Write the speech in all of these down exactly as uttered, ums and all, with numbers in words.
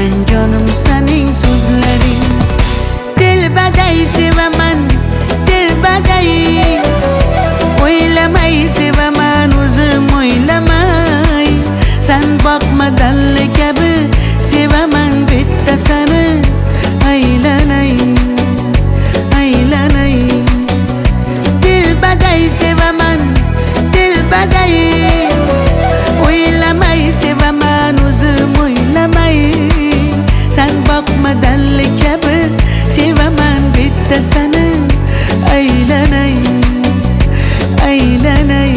men canım sening so'zlaring. Dilbaday sevaman, dilbaday. O'ylamay sevaman, o'zim o'ylamay. Sen boqmadanli kabi sevaman bitta seni. Aylanay, aylanay. Dilbaday sevaman, dilbaday. O'ylamay sevaman, o'zim o'ylamay. Sen boqmadanli kabi sevaman bitta seni. Aylanay, aylanay.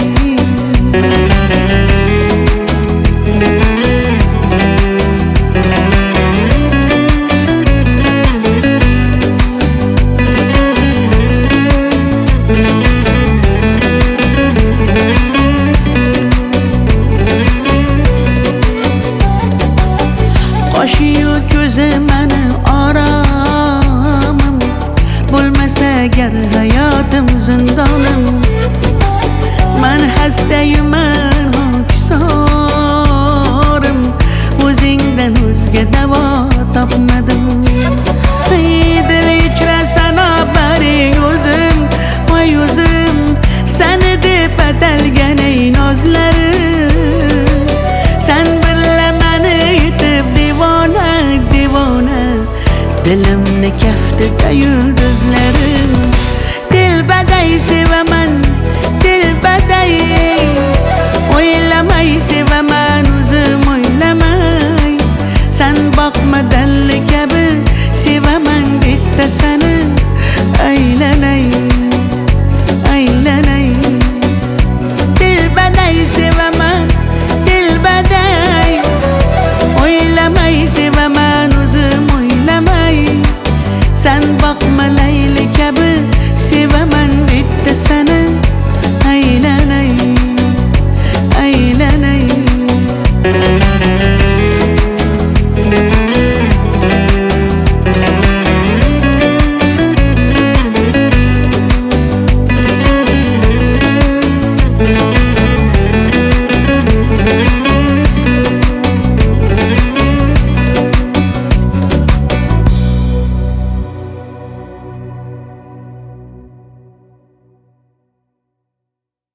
Qoshiyu ko'zi meni oromim, bo'lmasa agar hayotim zindonim. Men hastayman hokisorim, o'zingdan o'zga davo topmadim. Dil ichra sana baring o'zim, voy o'zim, seni deb atalgan ey nozlarim. Sen birla meni yetib divona, divona, dilimni kaftida yulduzlarim. Dilbaday sevaman, dilbaday. O'ylamay sevaman, o'zim o'ylamay. Sen boqmadanli kabi sevaman bitta seni. Aylanay.